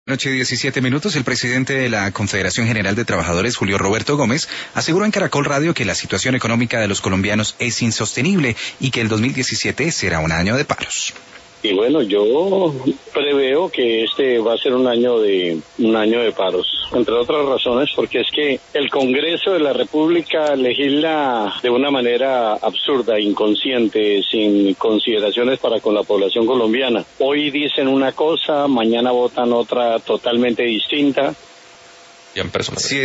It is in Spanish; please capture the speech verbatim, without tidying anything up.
Noche diecisiete minutos, el presidente de la Confederación General de Trabajadores, Julio Roberto Gómez, aseguró en Caracol Radio que la situación económica de los colombianos es insostenible y que el dos mil diecisiete será un año de paros. Y bueno, yo preveo que este va a ser un año de un año de paros, entre otras razones, porque es que el Congreso de la República legisla de una manera absurda, inconsciente, sin consideraciones para con la población colombiana. Hoy dicen una cosa, mañana votan otra totalmente distinta. Sí,